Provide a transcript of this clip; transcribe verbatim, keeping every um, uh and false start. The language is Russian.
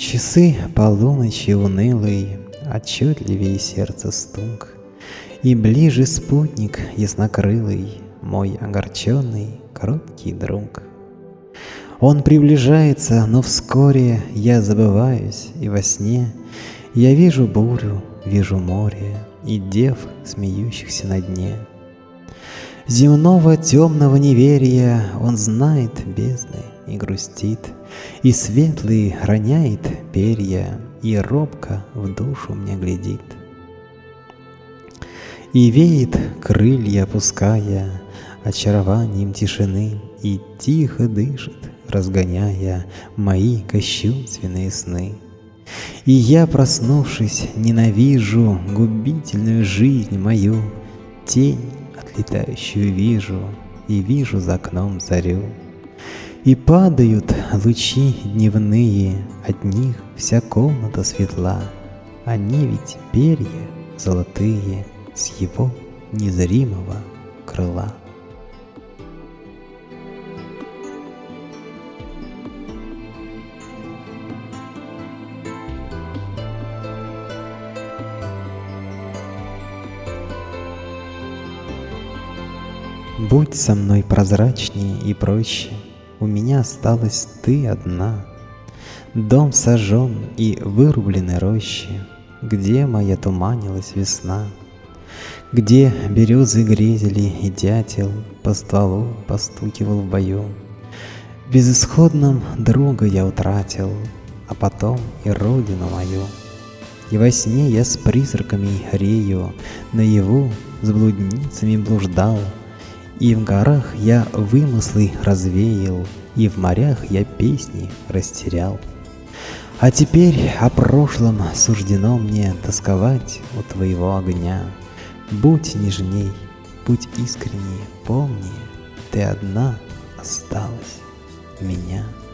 часы полуночи унылый отчетливее сердце стук, и ближе спутник яснокрылый, мой огорченный кроткий друг. Он приближается, но вскоре я забываюсь, и во сне я вижу бурю, вижу море и дев, смеющихся на дне. Земного темного неверия он знает бездны и грустит, и светлый роняет перья, и робко в душу мне глядит. И веет, крылья опуская, очарованием тишины, и тихо дышит, разгоняя мои кощунственные сны. И я, проснувшись, ненавижу губительную жизнь мою, тень отлетающую вижу, и вижу за окном зарю. И падают лучи дневные, от них вся комната светла, они ведь перья золотые с его незримого крыла. Будь со мной прозрачнее и проще, у меня осталась ты одна. Дом сожжен и вырублены рощи, где моя туманилась весна, где березы грезили и дятел по стволу постукивал в бою. В безысходном друга я утратил, а потом и родину мою. И во сне я с призраками рею, наяву с блудницами блуждал, и в горах я вымыслы развеял, и в морях я песни растерял. А теперь о прошлом суждено мне тосковать у твоего огня. Будь нежней, будь искренней, помни, ты одна осталась меня.